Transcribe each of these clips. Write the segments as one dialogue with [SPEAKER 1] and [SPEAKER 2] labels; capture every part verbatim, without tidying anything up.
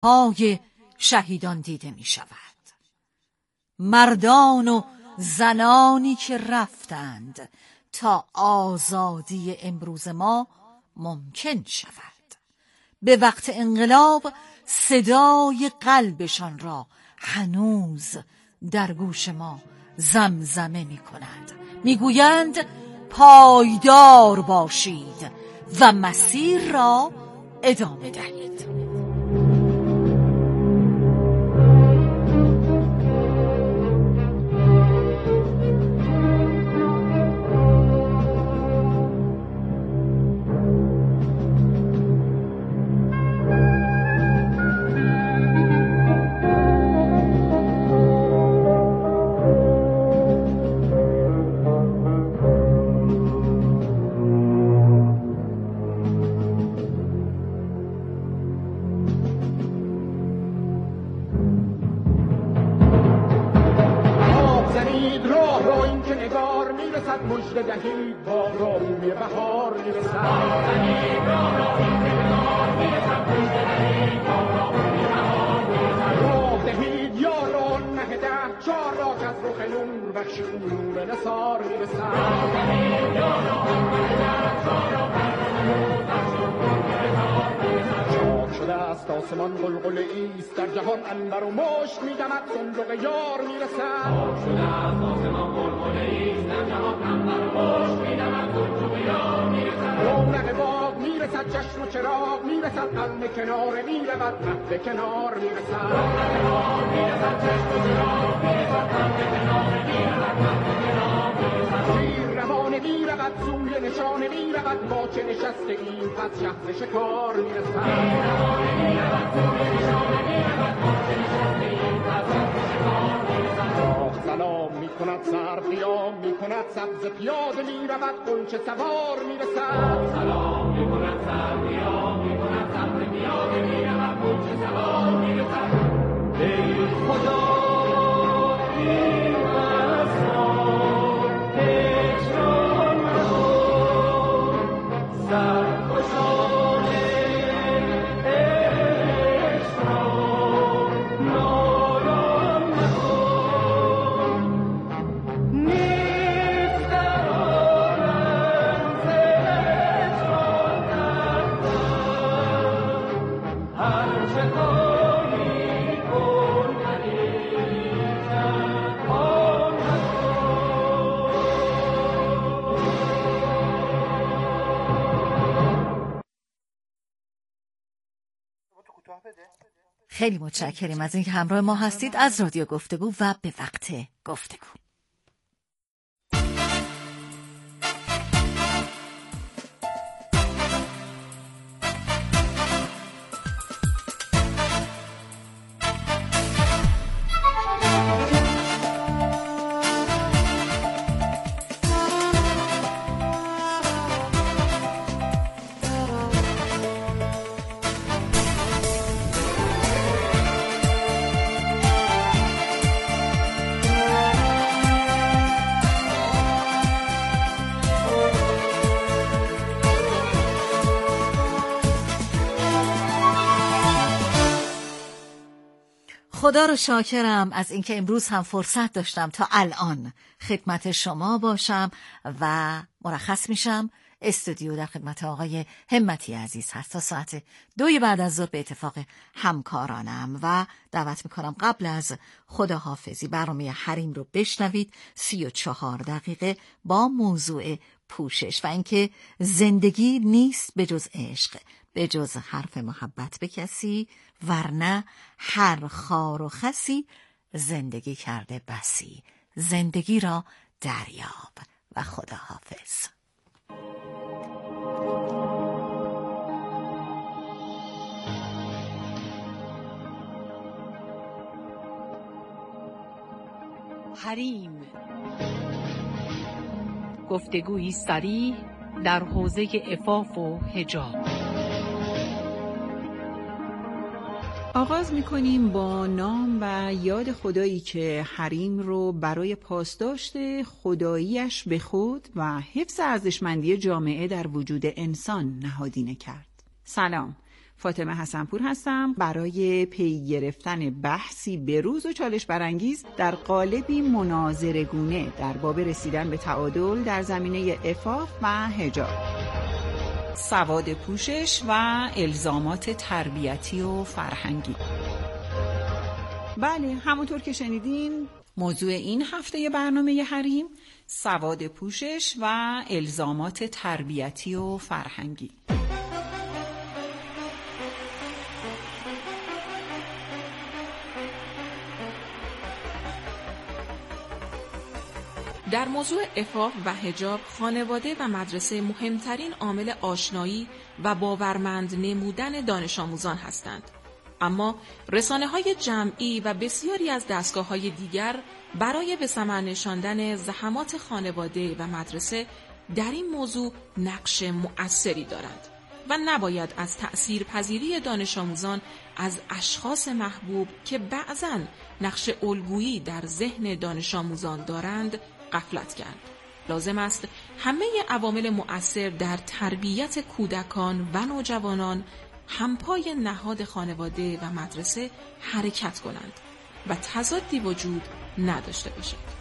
[SPEAKER 1] پای شهیدان دیده می شود. مردان و زنانی که رفتند تا آزادی امروز ما ممکن شود. به وقت انقلاب صدای قلبشان را هنوز در گوش ما زمزمه می کند. می گویند پایدار باشید و مسیر را ادامه دهید.
[SPEAKER 2] مژده دهید با رامی بهار میرسد. راه دهید یاران مه ده چار را که از رخ نور بخش نور نثار میرسد. چاک شده است آسمان قلقل ایست در جهان عنبر و مشک میدمد صندوق یار میرسد. چاک شده است آسمان قلقل ایست در جهان عنبر و مشک میدمد صندوق یار میرسد. رونق باغ میرسد چشم و چراغ میرسد قلب کنار میرود قلب کنار میرسد. رونق باغ میرسد چشم و چراغ میرسد قلب کنار میرود قلب کنار میرسد. شیر روانه میرود سوی نشانه میرود با چه نشسته این پس شهر شکار میرسد. سلام می کند سر قیام می کند سبز پیاده می رود غنچه سوار می رسد. سلام می کند سر قیام می کند سبز پیاده می رود غنچه سوار می رسد. ای خدا ای مسار هجران رو سرخوشان
[SPEAKER 1] خیلی متشکریم از اینکه همراه ما هستید از رادیو گفتگو و به وقت گفتگو. خدا رو شاکرم از اینکه امروز هم فرصت داشتم تا الان خدمت شما باشم و مرخص میشم. استودیو در خدمت آقای همتی عزیز هست تا ساعت دوی بعد از ظهر به اتفاق همکارانم و دعوت میکنم قبل از خداحافظی برنامه حریم رو بشنوید. سی و چهار دقیقه با موضوع پوشش و اینکه زندگی نیست به جز عشق، به جز حرف محبت به کسی، ورنه هر خار و خسی زندگی کرده بسی. زندگی را دریاب و خداحافظ.
[SPEAKER 3] حریم، گفتگویی صریح در حوزه عفاف و حجاب. آغاز می‌کنیم با نام و یاد خدایی که حریم رو برای پاسداشت خداییش به خود و حفظ ارزشمندی جامعه در وجود انسان نهادینه کرد. سلام، فاطمه حسنپور هستم برای پی گرفتن بحثی بروز و چالش برانگیز در قالبی مناظره‌گونه در باب رسیدن به تعادل در زمینه عفاف و حجاب، سواد پوشش و الزامات تربیتی و فرهنگی. بله، همونطور که شنیدین موضوع این هفته برنامه حریم سواد پوشش و الزامات تربیتی و فرهنگی.
[SPEAKER 4] در موضوع عفاف و حجاب، خانواده و مدرسه مهمترین عامل آشنایی و باورمند نمودن دانش آموزان هستند. اما رسانه‌های جمعی و بسیاری از دستگاه‌های دیگر برای به ثمر نشاندن زحمات خانواده و مدرسه در این موضوع نقش مؤثری دارند و نباید از تأثیرپذیری دانش آموزان از اشخاص محبوب که بعضاً نقش الگویی در ذهن دانش آموزان دارند غفلت کرد. لازم است همه عوامل مؤثر در تربیت کودکان و نوجوانان همپای نهاد خانواده و مدرسه حرکت کنند و تضادی وجود نداشته باشد.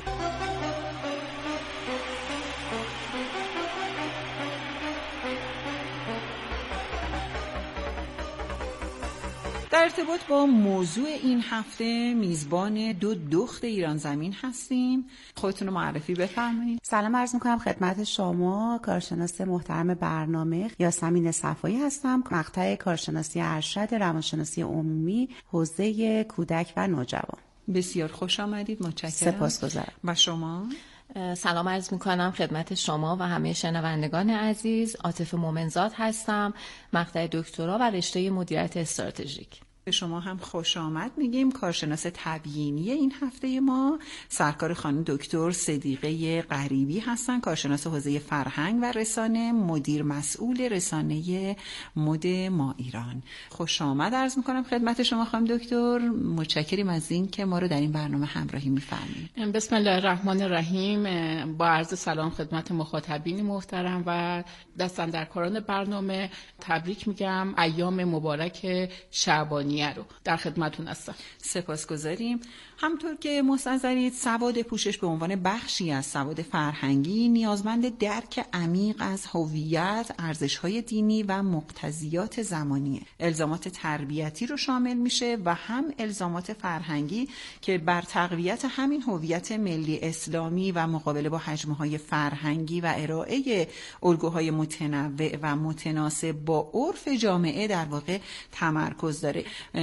[SPEAKER 3] در ارتباط با موضوع این هفته میزبان دو دخت ایران زمین هستیم. خودتون رو معرفی بفرمایید.
[SPEAKER 5] سلام عرض میکنم خدمت شما. کارشناس محترم برنامه یاسمین صفایی هستم، مقطع کارشناسی ارشد روانشناسی عمومی حوزه کودک و نوجوان.
[SPEAKER 3] بسیار خوش آمدید. متشکرم.
[SPEAKER 5] سپاسگزارم.
[SPEAKER 3] و شما؟
[SPEAKER 1] سلام عرض میکنم خدمت شما و همه شنوندگان عزیز. عاطفه مومنزاد هستم، مقطع دکترا و رشته مدیریت استراتژیک.
[SPEAKER 3] به شما هم خوش آمد میگیم. کارشناس تبیینی این هفته ما سرکار خانم دکتر صدیقه غریبی هستن، کارشناس حوزه فرهنگ و رسانه، مدیر مسئول رسانه مد ما ایران. خوش آمد عرض میکنم خدمت شما خانم دکتر. متشکریم از این که ما رو در این برنامه همراهی میفرمایید.
[SPEAKER 6] بسم الله الرحمن الرحیم. با عرض سلام خدمت مخاطبین محترم و دستاندرکاران برنامه تبریک میگم ایام مبارک شعبانی رو در خدمتون هستم.
[SPEAKER 3] سپاسگزاریم. همطور که مستحضرید سواد پوشش به عنوان بخشی از سواد فرهنگی نیازمند درک عمیق از هویت، ارزش‌های دینی و مقتضیات زمانیه. الزامات تربیتی رو شامل میشه و هم الزامات فرهنگی که بر تقویت همین هویت ملی اسلامی و مقابله با حجم‌های فرهنگی و ارائه الگوهای متنوع و متناسب با عرف جامعه در واقع تمرکز داره.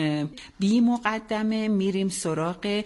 [SPEAKER 3] بی مقدمه میریم سراغ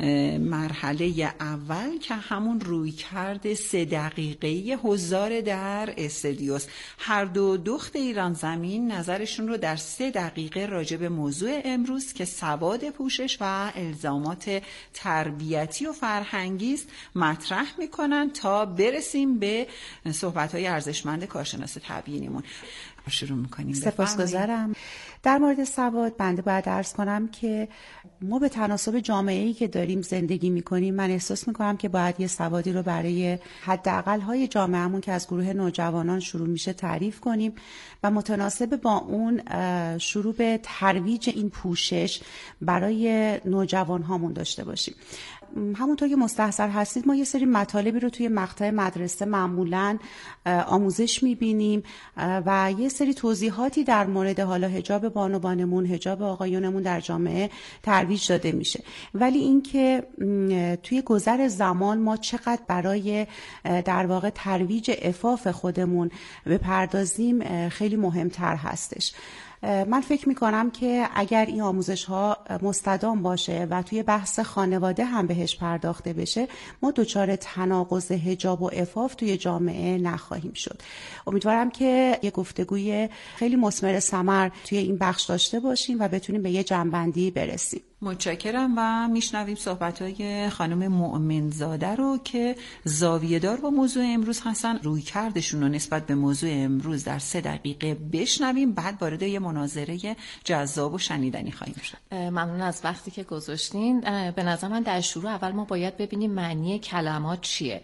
[SPEAKER 3] مرحله اول که همون رویکرد سه دقیقه‌ای حضار در استودیوست. هر دو دخت ایران زمین نظرشون رو در سه دقیقه راجع به موضوع امروز که سواد پوشش و الزامات تربیتی و فرهنگی است مطرح میکنن تا برسیم به صحبت‌های ارزشمند کارشناس تبیینیمون. شروع میکنیم.
[SPEAKER 5] سپاسگزارم. در مورد سواد بنده باید عرض کنم که ما به تناسب جامعه‌ای که داریم زندگی میکنیم من احساس میکنم که باید یه سوادی رو برای حداقل های جامعهمون که از گروه نوجوانان شروع میشه تعریف کنیم و متناسب با اون شروع به ترویج این پوشش برای نوجوان هامون داشته باشیم. همونطور که مستحضر هستید ما یه سری مطالبی رو توی مقطع مدرسه معمولاً آموزش میبینیم و یه سری توضیحاتی در مورد حالا حجاب بانوانمون، حجاب آقایونمون در جامعه ترویج داده میشه، ولی اینکه توی گذر زمان ما چقدر برای در واقع ترویج عفاف خودمون بپردازیم خیلی مهمتر هستش. من فکر میکنم که اگر این آموزش ها مستدام باشه و توی بحث خانواده هم بهش پرداخته بشه ما دچار تناقض حجاب و عفاف توی جامعه نخواهیم شد. امیدوارم که یه گفتگوی خیلی مثمر ثمر توی این بخش داشته باشیم و بتونیم به یه جنبندی برسیم.
[SPEAKER 3] متشکرم و میشنویم صحبت‌های خانم مؤمنزاده رو که زاویه‌دار با موضوع امروز هستن. روی کردشون رو نسبت به موضوع امروز در سه دقیقه بشنویم، بعد وارد یه مناظره جذاب و شنیدنی خواهیم شد.
[SPEAKER 7] ممنون از وقتی که گذاشتین. به نظر من در شروع اول ما باید ببینیم معنی کلمات چیه.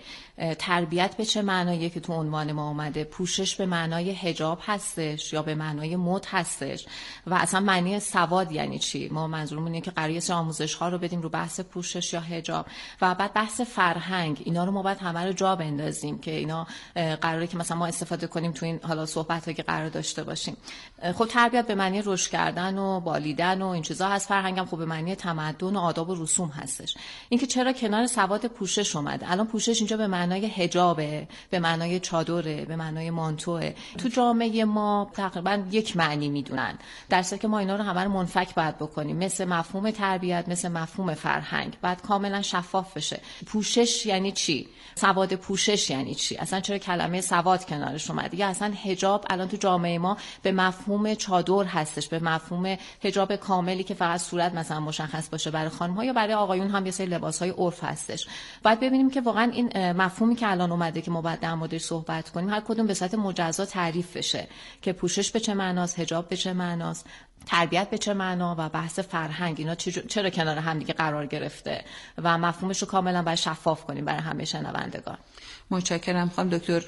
[SPEAKER 7] تربیت به چه معناییه که تو عنوان ما اومده؟ پوشش به معنای حجاب هستش یا به معنای مد هستش؟ و اصلا معنی سواد یعنی چی؟ ما منظورمون اینه که قراره یه آموزش ها رو بدیم رو بحث پوشش یا حجاب و بعد بحث فرهنگ. اینا رو ما باید همه رو جا بندازیم که اینا قراره که مثلا ما استفاده کنیم تو این حالا صحبتایی که قرار داشته باشیم. خب تربیت به معنی رشد کردن و بالیدن و این چیزا هست. فرهنگم خب به معنی تمدن و آداب و رسوم هستش. اینکه چرا کنار سواد پوشش اومده. الان پوشش اینجا به معنای حجابه، به معنای چادره، به معنای مانتوه. تو جامعه ما تقریبا یک معنی میدونن، در حالی که ما اینا رو همه رو منفک باید بکنیم. مثل مفهوم تربیت، مثل مفهوم فرهنگ باید کاملا شفاف بشه. پوشش یعنی چی؟ سواد پوشش یعنی چی؟ اصلا چرا کلمه سواد کنارش اومده؟ یا اصلا حجاب الان تو جامعه ما به مفهوم چادر هستش، به مفهوم حجاب کاملی که فقط صورت مثلا مشخص باشه برای خانم‌ها، یا برای آقایون هم یه سری لباس‌های عرف هستش. باید ببینیم که واقعا این مفهومی که الان اومده که ما باید در موردش صحبت کنیم هر کدوم به صورت مجزا تعریف بشه که پوشش به چه معناست، حجاب به چه معناست، تربیت به چه معنا و بحث فرهنگ اینا چرا کنار هم دیگه قرار گرفته و مفهومش رو کاملا باید شفاف کنیم برای همه شنوندگان.
[SPEAKER 3] متشکرم خانم دکتر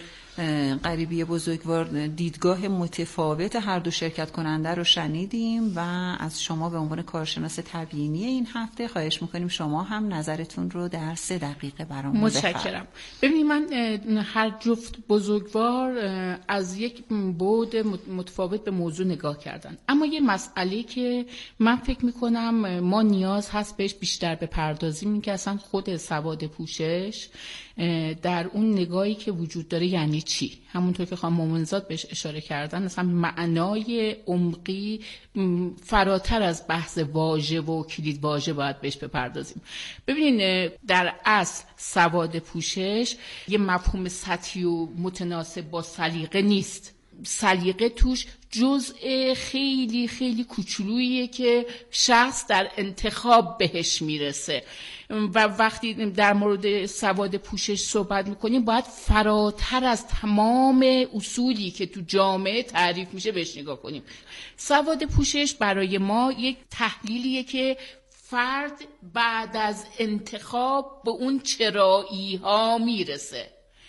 [SPEAKER 3] غریبی بزرگوار. دیدگاه متفاوت هر دو شرکت کننده رو شنیدیم و از شما به عنوان کارشناس تبیینی این هفته خواهش میکنیم شما هم نظرتون رو در سه دقیقه برامون بفرمایید.
[SPEAKER 6] متشکرم. ببینید من هر جفت بزرگوار از یک بعد متفاوت به موضوع نگاه کردن، اما یه مسئله که من فکر میکنم ما نیاز هست بهش بیشتر بپردازیم این که اصلا خود سواد پوشش در اون نگاهی که وجود داره یعنی چی. همونطور که خانم مومنزاد بهش اشاره کردن اصلا معنای عمقی فراتر از بحث واژه و کلید واژه باید بهش بپردازیم. ببینین در اصل سواد پوشش یه مفهوم سطحی و متناسب با سلیقه نیست. سلیقه توش جزء خیلی خیلی کوچولوییه که شخص در انتخاب بهش میرسه و وقتی در مورد سواد پوشش صحبت میکنیم باید فراتر از تمام اصولی که تو جامعه تعریف میشه بهش نگاه کنیم. سواد پوشش برای ما یک تحلیلیه که فرد بعد از انتخاب به اون چرایی ها میرسه،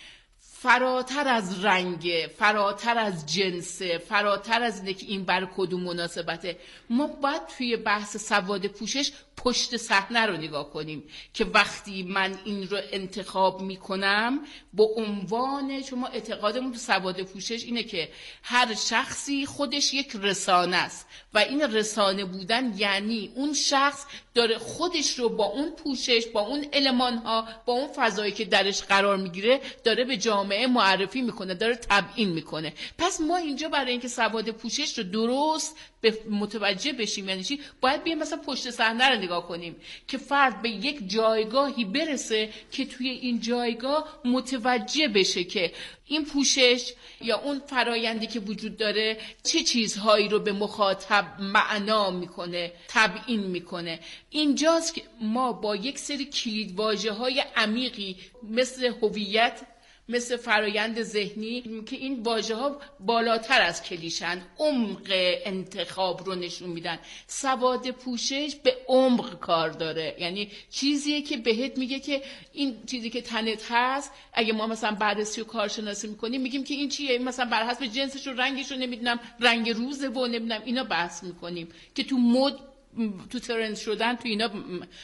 [SPEAKER 6] فراتر از رنگ، فراتر از جنس، فراتر از اینه که این بر کدوم مناسبته. ما باید توی بحث سواد پوشش پشت صحنه رو نگاه کنیم که وقتی من این رو انتخاب میکنم با عنوان شما اعتقادمون تو سواد پوشش اینه که هر شخصی خودش یک رسانه است و این رسانه بودن یعنی اون شخص داره خودش رو با اون پوشش، با اون المانها، با اون فضایی که درش قرار میگیره داره به جامعه معرفی میکنه، داره تبیین میکنه. پس ما اینجا برای اینکه سواد پوشش رو درست به متوجه بشیم یعنی چی باید بیایم مثلا پشت صحنه رو نگاه کنیم که فرد به یک جایگاهی برسه که توی این جایگاه متوجه بشه که این پوشش یا اون فرایندی که وجود داره چه چیزهایی رو به مخاطب معنا میکنه، تبیین میکنه. اینجاست که ما با یک سری کلیدواژه‌های عمیقی مثل هویت، مثل فرایند ذهنی که این واژه ها بالاتر از کلیشن، عمق انتخاب رو نشون میدن. سواد پوشش به عمق کار داره، یعنی چیزیه که بهت میگه که این چیزی که تنت هست اگه ما مثلا بررسی و کارشناسی میکنیم میگیم که این چیه، مثلا بر حسب جنسش و رنگش رو نمیدونم رنگ روزه و نمیدونم اینا بحث میکنیم که تو مد تو ترند شدن تو اینا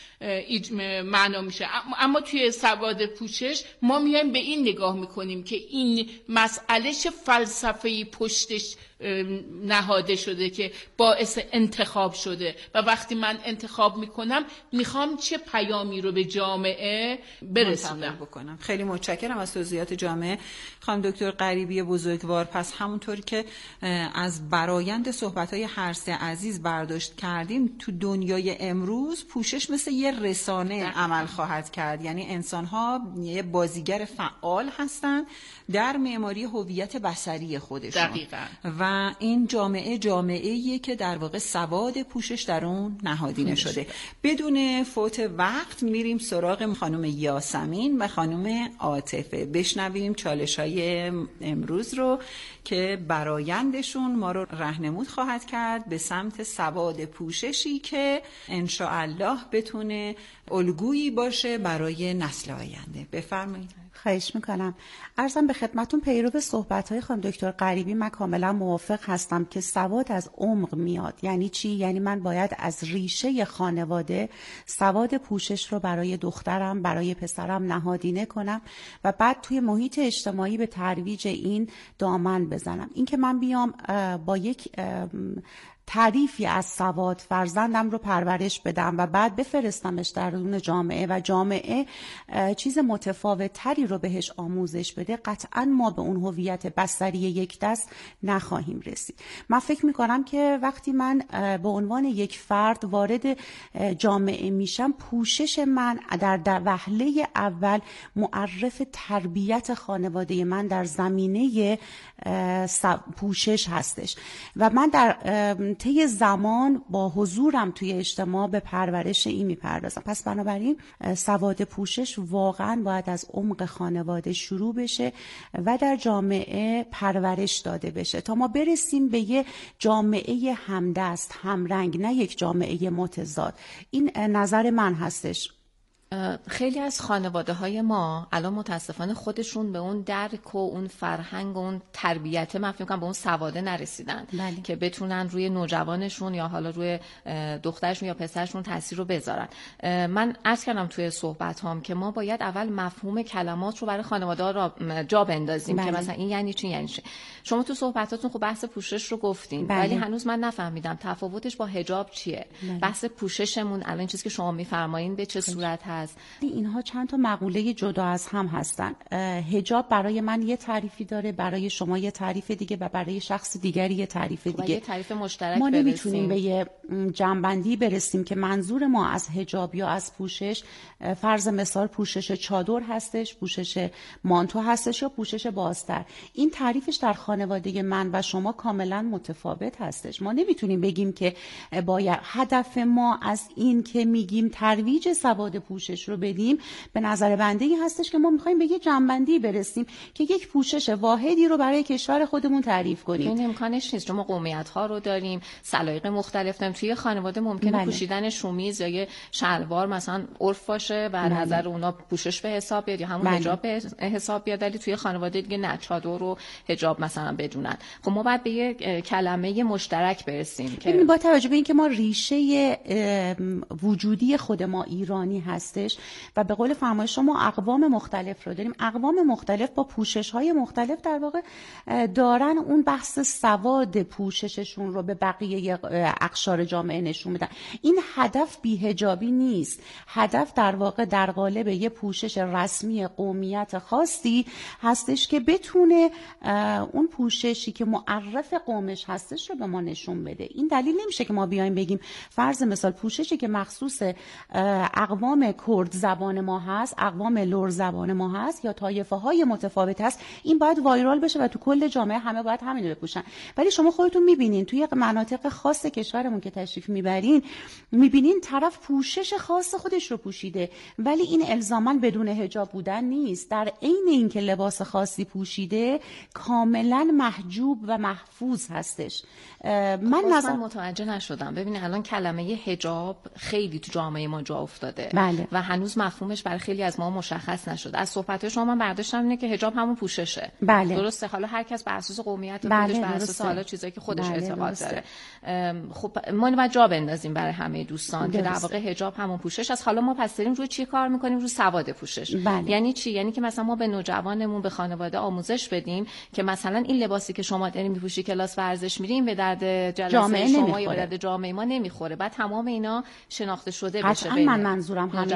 [SPEAKER 6] معنا میشه. اما توی سواد پوشش ما میایم به این نگاه میکنیم که این مسئله چه فلسفه‌ای پشتش نهاده شده که باعث انتخاب شده و وقتی من انتخاب میکنم میخوام چه پیامی رو به جامعه برسونم
[SPEAKER 3] بکنم. خیلی متشکرم از توضیحات جامعه خانم دکتر غریبی بزرگوار. پس همونطوری که از برایند صحبت‌های هر سه عزیز برداشت کردیم تو دنیای امروز پوشش مثل یه رسانه عمل خواهد کرد، یعنی انسان‌ها یه بازیگر فعال هستن در معماری هویت بصری خودشون.
[SPEAKER 6] دقیقاً.
[SPEAKER 3] و و این جامعه جامعه‌ایه که در واقع سواد پوشش در اون نهادینه شده. بدون فوت وقت میریم سراغ خانم یاسمین و خانم عاطفه، بشنویم چالش‌های امروز رو که برآیندشون ما رو راهنمود خواهد کرد به سمت سواد پوششی که انشاءالله بتونه الگویی باشه برای نسل آینده. بفرمایید.
[SPEAKER 5] خواهش میکنم. عرضم به خدمتون پیرو صحبت‌های خانم دکتر غریبی من کاملا موافق هستم که سواد از عمق میاد. یعنی چی؟ یعنی من باید از ریشه خانواده سواد پوشش رو برای دخترم، برای پسرم نهادینه کنم و بعد توی محیط اجتماعی به ترویج این دامن بزنم. این که من بیام با یک تعریفی از سواد فرزندم رو پرورش بدم و بعد بفرستمش درون جامعه و جامعه چیز متفاوت تری رو بهش آموزش بده، قطعا ما به اون هویت بصری یک دست نخواهیم رسید. من فکر میکنم که وقتی من به عنوان یک فرد وارد جامعه میشم، پوشش من در وهله اول معرف تربیت خانواده من در زمینه پوشش هستش و من در طی زمان با حضورم توی اجتماع به پرورش این میپردازم. پس بنابراین سواد پوشش واقعا باید از عمق خانواده شروع بشه و در جامعه پرورش داده بشه تا ما برسیم به یه جامعه همدست، همرنگ، نه یک جامعه متضاد. این نظر من هستش.
[SPEAKER 7] خیلی از خانواده های ما الان متاسفانه خودشون به اون درک و اون فرهنگ و اون تربیت، من فکر می‌کنم به اون سواده نرسیدن بله. که بتونن روی نوجوانشون یا حالا روی دخترشون یا پسرشون تاثیر رو بذارن. من عرض کردم توی صحبت هام که ما باید اول مفهوم کلمات رو برای خانواده ها را جا بندازیم بله. که مثلا این یعنی چی یعنی چی. شما تو صحبتاتون خب بحث پوشش رو گفتین بله. ولی هنوز من نفهمیدم تفاوتش با حجاب چیه. بله. بحث پوششمون الان چیزی که شما می‌فرمایید به چه صورت هست؟
[SPEAKER 5] اینها چند تا مقوله جدا از هم هستن. حجاب برای من یه تعریفی داره، برای شما یه تعریف دیگه و برای شخص دیگری یه تعریف دیگه.
[SPEAKER 7] یه تعریف مشترک
[SPEAKER 5] ما نمیتونیم به یه جنبندی برسیم که منظور ما از حجاب یا از پوشش فرض مثال پوشش چادر هستش، پوشش مانتو هستش یا پوشش بازتر. این تعریفش در خانواده من و شما کاملا متفاوت هستش. ما نمیتونیم بگیم که باید هدف ما از این که میگیم ترویج سواد پوشش رو بدیم به نظر بنده این هستش که ما میخوایم به یه جنبندی برسیم که یک پوشش واحدی رو برای کشور خودمون تعریف کنیم.
[SPEAKER 7] این امکانش نیست. ما قومیت ها رو داریم، سلایق مختلف داریم. توی خانواده ممکنه بله. پوشیدن شومیز یا یه شلوار مثلا عرف باشه و بله. نظر اونا پوشش به حساب بیاد یا همون بله. حجاب به حساب بیاد، ولی توی خانواده دیگه نه، چادر و حجاب مثلا بدونن. خب ما باید به یه کلمه مشترک برسیم که
[SPEAKER 5] با توجه به اینکه ما ریشه وجودی خود ما ایرانی هستش و به قول فرمایش شما اقوام مختلف رو داریم، اقوام مختلف با پوشش‌های مختلف در واقع دارن اون بحث سواد پوشششون رو به بقیه اقشار جامعه نشون بدن. این هدف بی‌حجابی نیست. هدف در واقع در قالب یه پوشش رسمی قومیت خاصی هستش که بتونه اون پوششی که معرف قومش هستش رو به ما نشون بده. این دلیل نمیشه که ما بیایم بگیم فرض مثال پوششی که مخصوص اقوام کرد زبان ما هست، اقوام لور زبان ما هست یا طایفه های متفاوت هست، این باید وایرال بشه و تو کل جامعه همه باید همین رو بپوشن. ولی شما خودتون میبینین توی مناطق خاص کشورمون که تشریف میبرین، میبینین طرف پوشش خاص خودش رو پوشیده ولی این الزاما بدون حجاب بودن نیست. در عین اینکه لباس خاصی پوشیده کاملا محجوب و محفوظ هستش.
[SPEAKER 7] من نظر متوجه نشدم. ببینید الان کلمه حجاب خیلی تو جامعه ما جا افتاده
[SPEAKER 5] بله.
[SPEAKER 7] و هنوز مفهومش برای خیلی از ما مشخص نشده. از صحبت شما من برداشتم اینه که حجاب همون پوششه.
[SPEAKER 5] بله.
[SPEAKER 7] درسته. حالا هر کس بر اساس قومیت
[SPEAKER 5] بله.
[SPEAKER 7] خودش، بر اساس حالا چیزایی که خودش
[SPEAKER 5] بله.
[SPEAKER 7] اعتقاد
[SPEAKER 5] درسته.
[SPEAKER 7] داره. خب ما باید جا بندازیم برای همه دوستان درسته. که در واقع حجاب همون پوشش است. حالا ما پس داریم روی چی کار میکنیم؟ روی سواد پوشش.
[SPEAKER 5] بله.
[SPEAKER 7] یعنی چی؟ یعنی که مثلا ما به نوجوانمون، به خانواده آموزش بدیم که مثلا این لباسی که شما دارین میپوشی کلاس ورزش میریم به درد جلسه شما یا به درد جامعه ما نمیخوره. بعد تمام اینا شناخته شده بشه.
[SPEAKER 5] من منظورم همین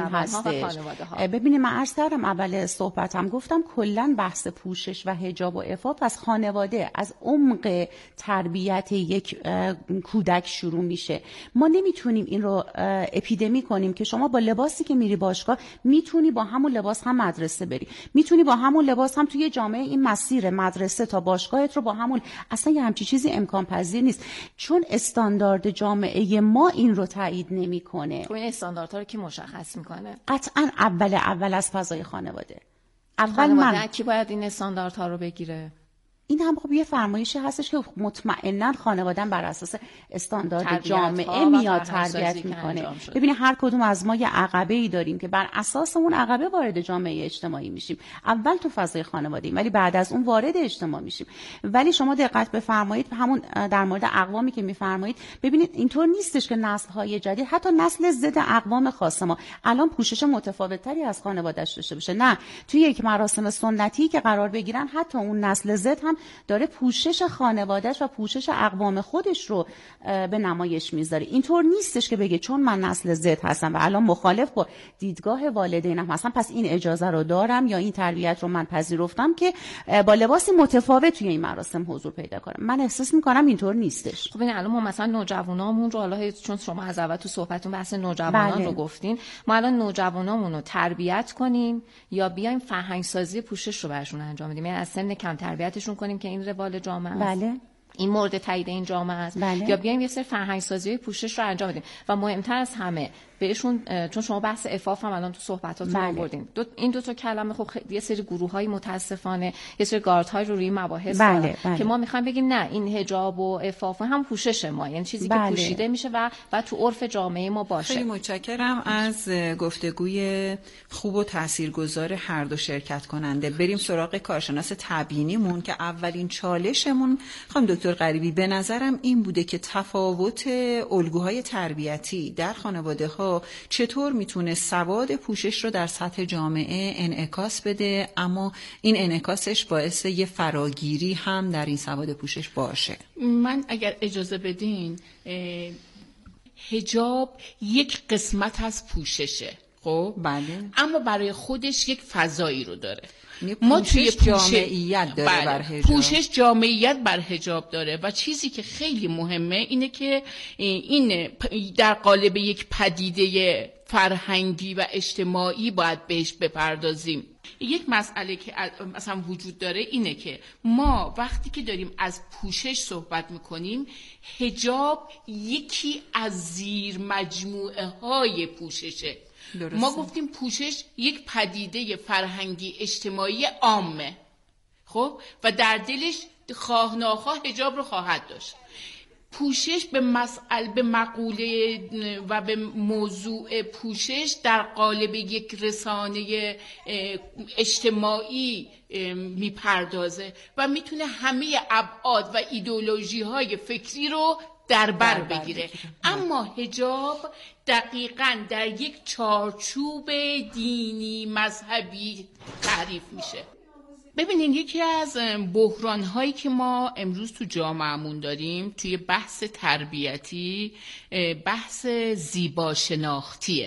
[SPEAKER 5] هستش. ببینید من عرض کردم اول صحبتم گفتم کلا بحث پوشش و حجاب و عفاف از خانواده، از عمق تربیت یک کودک شروع میشه. ما نمیتونیم این رو اپیدمی کنیم که شما با لباسی که میری باشگاه میتونی با همون لباس هم مدرسه بری، میتونی با همون لباس هم توی جامعه این مسیر مدرسه تا باشگاهت رو با همون، اصلا یه همچی چیزی امکان پذیر نیست، چون استاندارد جامعه ما این رو تایید نمیکنه.
[SPEAKER 7] خب این استانداردها رو کی مشخص میکنه؟
[SPEAKER 5] قطعا اول اول از فضای خانواده. اول
[SPEAKER 7] خانواده
[SPEAKER 5] من
[SPEAKER 7] کی باید این استانداردها رو بگیره؟
[SPEAKER 5] این هم خب یه فرمایشی هستش که مطمئناً خانواده‌ام بر اساس استاندارد جامعه میاد تربیت میکنه. ببینید هر کدوم از ما یه عقبه‌ای داریم که بر اساس اون عقبه وارد جامعه اجتماعی میشیم. اول تو فضای خانواده ایم ولی بعد از اون وارد اجتماع میشیم. ولی شما دقت بفرمایید همون در مورد اقوامی که میفرمایید، ببینید اینطور نیستش که نسل‌های جدید، حتی نسل زد اقوام خاص ما الان پوشش متفاوت‌تری از خانواده‌اش داشته باشه. نه، توی یک مراسم سنتی که قرار بگیرن حتی اون نسل زد هم داره پوشش خانواده‌اش و پوشش اقوام خودش رو به نمایش میذاره. اینطور نیستش که بگه چون من نسل زد هستم و الان مخالف با دیدگاه والدینم هستم پس این اجازه رو دارم یا این تربیت رو من پذیرفتم که با لباسی متفاوت توی این مراسم حضور پیدا کنم. من احساس میکنم اینطور نیستش.
[SPEAKER 7] خب این الان ما مثلا نوجوانامون رو، حالا چون شما از اول تو صحبتتون بحث نوجوانان بله. رو گفتین، ما الان نوجوانامون رو تربیت کنیم یا بیایم فرهنگ سازی پوشش رو براشون انجام بدیم، یعنی از سن کم تربیتشون کنیم که این روال جامعه است.
[SPEAKER 5] بله.
[SPEAKER 7] این مورد تایید این جامعه است.
[SPEAKER 5] بله.
[SPEAKER 7] یا بیایم یه سری فرهنگ سازی پوشش رو انجام بدیم و مهمتر از همه بهشون، چون شما بحث عفاف هم الان تو صحبتاتون آوردین، دو این دو تا کلمه خب یه سری گروه‌های متاسفانه یه سری گاردهای رو روی مباحث
[SPEAKER 5] بله.
[SPEAKER 7] دارن
[SPEAKER 5] بله.
[SPEAKER 7] که ما می‌خوایم بگیم نه، این حجاب و عفاف هم پوشش ما، یعنی چیزی
[SPEAKER 5] بله.
[SPEAKER 7] که پوشیده میشه و و تو عرف جامعه ما باشه.
[SPEAKER 3] خیلی متشکرم از گفتگوی خوب و تاثیرگذار هر دو شرکت کننده. بریم سراغ کارشناس تبیینیمون که اولین چالشمون خانم دکتر غریبی به نظرم این بوده که تفاوت الگوهای تربیتی در خانواده‌ها چطور میتونه سواد پوشش رو در سطح جامعه انعکاس بده، اما این انعکاسش باعث یه فراگیری هم در این سواد پوشش باشه.
[SPEAKER 6] من اگر اجازه بدین، حجاب یک قسمت از پوششه، خب
[SPEAKER 3] بله،
[SPEAKER 6] اما برای خودش یک فضایی رو داره.
[SPEAKER 3] ما توی جامعیت داره
[SPEAKER 6] بله.
[SPEAKER 3] بر حجاب.
[SPEAKER 6] پوشش جامعیت بر حجاب داره و چیزی که خیلی مهمه اینه که این در قالب یک پدیده فرهنگی و اجتماعی باید بهش بپردازیم. یک مسئله که مثلا وجود داره اینه که ما وقتی که داریم از پوشش صحبت میکنیم، حجاب یکی از زیر مجموعه های پوششه. درسته. ما گفتیم پوشش یک پدیده فرهنگی اجتماعی عامه، خب، و در دلش خواه ناخواه حجاب رو خواهد داشت. پوشش به مسئله، به مقوله و به موضوع پوشش در قالب یک رسانه اجتماعی میپردازه و میتونه همه ابعاد و ایدئولوژی های فکری رو در بر بگیره. اما حجاب دقیقاً در یک چارچوب دینی مذهبی تعریف میشه. ببینین یکی از بحران‌هایی که ما امروز تو جامعهمون داریم توی بحث تربیتی، بحث زیبا شناختیه.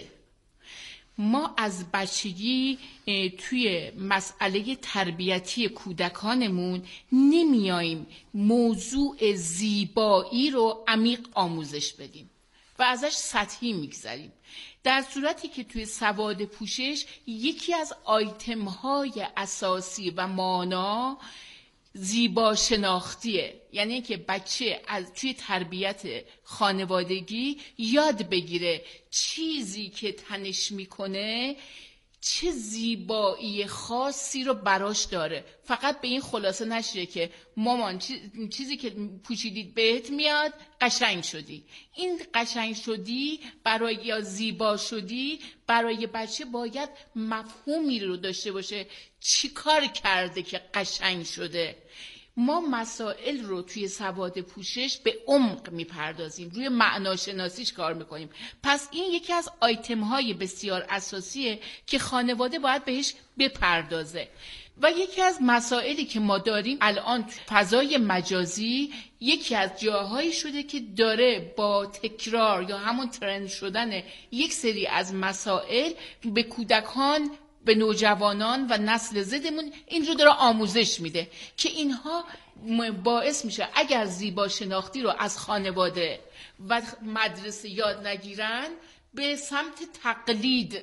[SPEAKER 6] ما از بچگی توی مسئله تربیتی کودکانمون نمیاییم موضوع زیبایی رو عمیق آموزش بدیم و ازش سطحی میگذریم، در صورتی که توی سواد پوشش یکی از آیتم‌های اساسی و مانا زیبا شناختیه. یعنی که بچه از توی تربیت خانوادگی یاد بگیره چیزی که تنش میکنه چه زیبایی خاصی رو براش داره. فقط به این خلاصه نشه که مامان چیزی که پوشیدید بهت میاد، قشنگ شدی. این قشنگ شدی برای یا زیبا شدی برای بچه باید مفهومی رو داشته باشه چی کار کرده که قشنگ شده. ما مسائل رو توی سواد پوشش به عمق میپردازیم، روی معناشناسیش کار میکنیم. پس این یکی از آیتم های بسیار اساسیه که خانواده باید بهش بپردازه. و یکی از مسائلی که ما داریم الان تو فضای مجازی، یکی از جاهایی شده که داره با تکرار یا همون ترند شدن یک سری از مسائل به کودکان، به نوجوانان و نسل زدمون این رو داره آموزش میده که اینها باعث میشه اگر زیبا شناختی رو از خانواده و مدرسه یاد نگیرن به سمت تقلید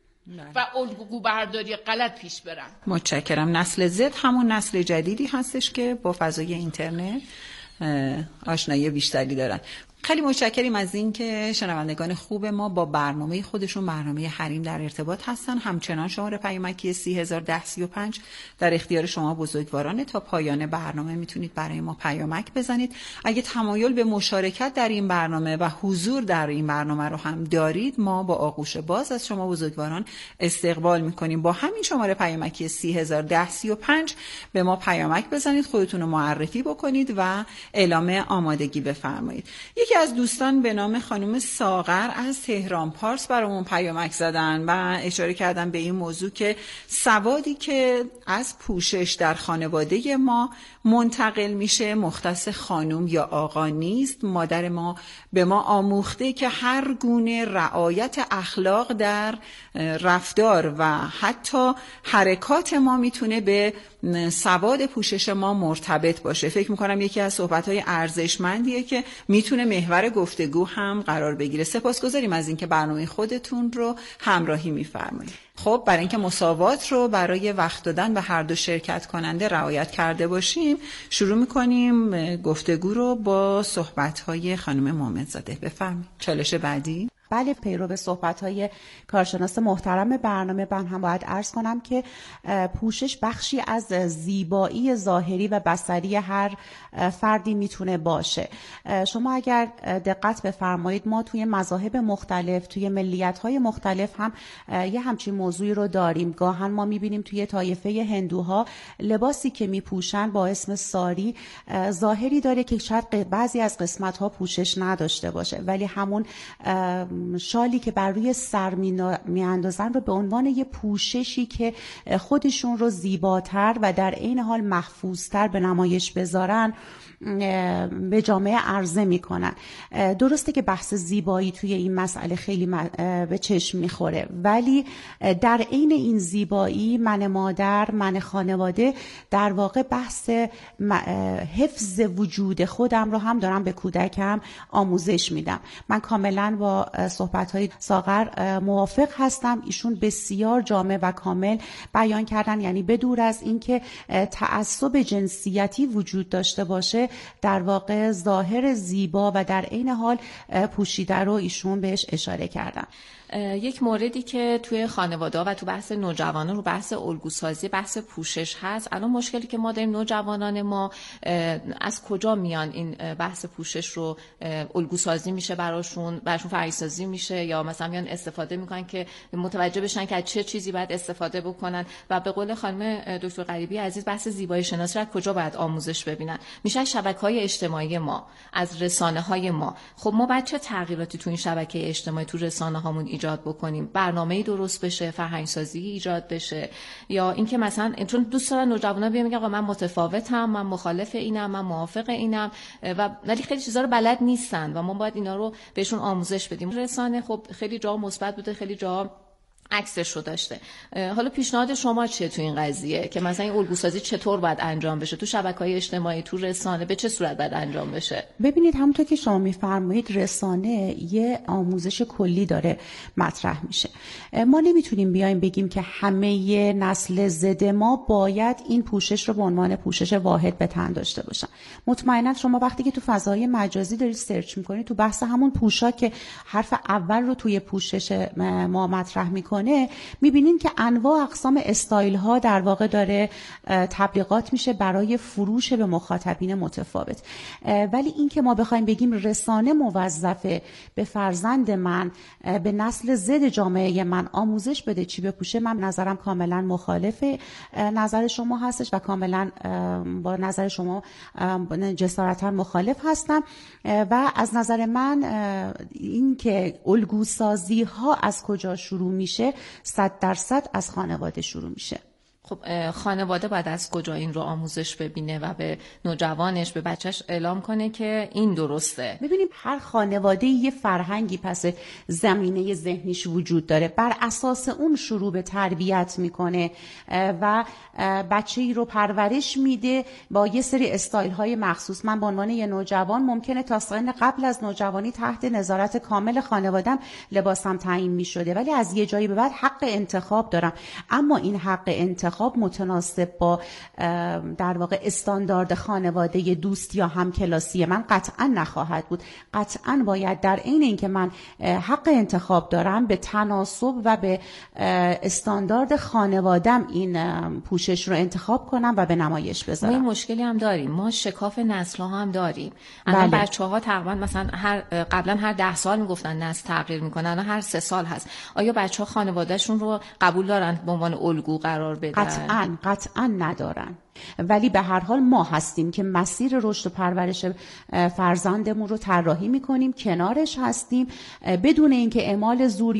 [SPEAKER 6] و الگو برداری غلط پیش برن.
[SPEAKER 3] متشکرم. نسل زد همون نسل جدیدی هستش که با فضای اینترنت آشنایی بیشتری دارن. خیلی متشکریم از این که شنوندگان خوب ما با برنامه خودشون، برنامه حریم، در ارتباط هستن. همچنان شماره پیامکی سی هزار و ده سی و پنج در اختیار شما بزرگوارانه. تا پایان برنامه میتونید برای ما پیامک بزنید. اگه تمایل به مشارکت در این برنامه و حضور در این برنامه رو هم دارید، ما با آغوش باز از شما بزرگواران استقبال میکنیم. با همین شماره پیامکی سی هزار و ده سی و پنج به ما پیامک بزنید، خودتون رو معرفی بکنید و اعلام آمادگی بفرمایید. یکی از دوستان به نام خانم ساغر از تهران پارس برامون پیامک زدن و اشاره کردن به این موضوع که سوادی که از پوشش در خانواده ما منتقل میشه مختص خانم یا آقا نیست. مادر ما به ما آموخته که هر گونه رعایت اخلاق در رفتار و حتی حرکات ما میتونه به سواد پوشش ما مرتبط باشه. فکر میکنم یکی از صحبت‌های ارزشمندیه که میتونه محور گفتگو هم قرار بگیره. سپاسگزاریم از اینکه برنامه خودتون رو همراهی میفرمایید. خب برای اینکه مساوات رو برای وقت دادن به هر دو شرکت کننده رعایت کرده باشیم، شروع میکنیم گفتگو رو با صحبت‌های خانم محمدزاده. بفرمایید. چالش بعدی.
[SPEAKER 5] بله، پیرو به صحبت‌های کارشناس محترم برنامه من هم باید عرض کنم که پوشش بخشی از زیبایی ظاهری و بصری هر فردی میتونه باشه. شما اگر دقت بفرمایید ما توی مذاهب مختلف، توی ملیت‌های مختلف هم یه همچین موضوعی رو داریم. گاهن ما میبینیم توی طایفه هندوها لباسی که میپوشن با اسم ساری ظاهری داره که شاید بعضی از قسمت‌ها پوشش نداشته باشه، ولی همون شالی که بر روی سر میاندازن رو به عنوان یه پوششی که خودشون رو زیباتر و در عین حال محفوظتر به نمایش بذارن به جامعه عرضه میکنن. درسته که بحث زیبایی توی این مسئله خیلی به چشم میخوره، ولی در عین این زیبایی من مادر، من خانواده در واقع بحث حفظ وجود خودم رو هم دارم به کودکم آموزش میدم. من کاملا با صحبت‌های ساغر موافق هستم. ایشون بسیار جامع و کامل بیان کردن، یعنی بدور از اینکه تعصب جنسیتی وجود داشته باشه، در واقع ظاهر زیبا و در عین حال پوشیده رو ایشون بهش اشاره کردن.
[SPEAKER 7] یک موردی که توی خانواده و تو بحث نوجوانان رو بحث الگوسازی، بحث پوشش هست. الان مشکلی که ما داریم، نوجوانان ما از کجا میان این بحث پوشش رو الگوسازی میشه براشون، براشون فرهنگ‌سازی میشه، یا مثلا میان استفاده میکنن که متوجه بشن که از چه چیزی باید استفاده بکنن. و به قول خانم دکتر غریبی عزیز، بحث زیبایی شناسی از کجا باید آموزش ببینن؟ میشه شبکه‌های اجتماعی ما، از رسانه‌های ما. خب ما باید چه تغییراتی تو این شبکه اجتماعی، تو رسانه‌هامون ایجاد بکنیم؟ برنامه‌ای درست بشه، فرهنگ‌سازی ایجاد بشه، یا اینکه مثلا چون دوست دارن نوجوانا بیان میگن آقا من متفاوتم، من مخالف اینم، من موافق اینم، و ولی خیلی چیزا رو بلد نیستن و ما باید اینا رو بهشون آموزش بدیم. رسانه خب خیلی جا مثبت بوده، خیلی جا عکسش رو داشته. حالا پیشنهاد شما چیه تو این قضیه که مثلا این الگوسازی چطور باید انجام بشه؟ تو شبکه‌های اجتماعی، تو رسانه به چه صورت باید انجام بشه؟
[SPEAKER 5] ببینید، همونطور که شما میفرمایید رسانه یه آموزش کلی داره مطرح میشه. ما نمیتونیم بیایم بگیم که همه نسل زد ما باید این پوشش رو به عنوان پوشش واحد به تن داشته باشن. مطمئنا شما وقتی که تو فضای مجازی دارید سرچ میکنید، تو بحث همون پوشاک که حرف اول رو توی پوشش ما مطرح میکنه، میبینین که انواع اقسام استایل ها در واقع داره تبلیغات میشه برای فروش به مخاطبین متفاوت. ولی این که ما بخوایم بگیم رسانه موظفه به فرزند من، به نسل زد جامعه من آموزش بده چی بپوشه، من نظرم کاملا مخالف نظر شما هستش و کاملا با نظر شما جسارتا مخالف هستم. و از نظر من این که الگوسازی ها از کجا شروع میشه، صد درصد از خانواده شروع میشه.
[SPEAKER 7] خب خانواده باید از کجا این رو آموزش ببینه و به نوجوانش، به بچهش اعلام کنه که این درسته؟
[SPEAKER 5] ببینیم هر خانواده یه فرهنگی پس زمینه ذهنیش وجود داره، بر اساس اون شروع به تربیت میکنه و بچه‌ای رو پرورش میده با یه سری استایل های مخصوص. من به عنوان یه نوجوان ممکنه تا سن قبل از نوجوانی تحت نظارت کامل خانواده‌ام لباسم تعیین میشده، ولی از یه جایی به بعد حق انتخاب دارم. اما این حق انتخاب متناسب با در واقع استاندارد خانواده دوست یا همکلاسی من قطعا نخواهد بود. قطعا باید در عین اینکه من حق انتخاب دارم به تناسب و به استاندارد خانوادم این پوشش رو انتخاب کنم و به نمایش بذارم.
[SPEAKER 7] ما این مشکلی هم داریم، ما شکاف نسل‌ها هم داریم. الان بله. بچه‌ها تقریبا مثلا هر قبلا هر ده سال میگفتن نسل تغییر میکنه، الان هر سه سال هست. آیا بچه‌ها خانواده‌شون رو قبول دارن به عنوان الگو قرار بدن؟
[SPEAKER 5] قطعاً قطعاً ندارن. ولی به هر حال ما هستیم که مسیر رشد و پرورش فرزندمون رو طراحی میکنیم، کنارش هستیم بدون اینکه اعمال زور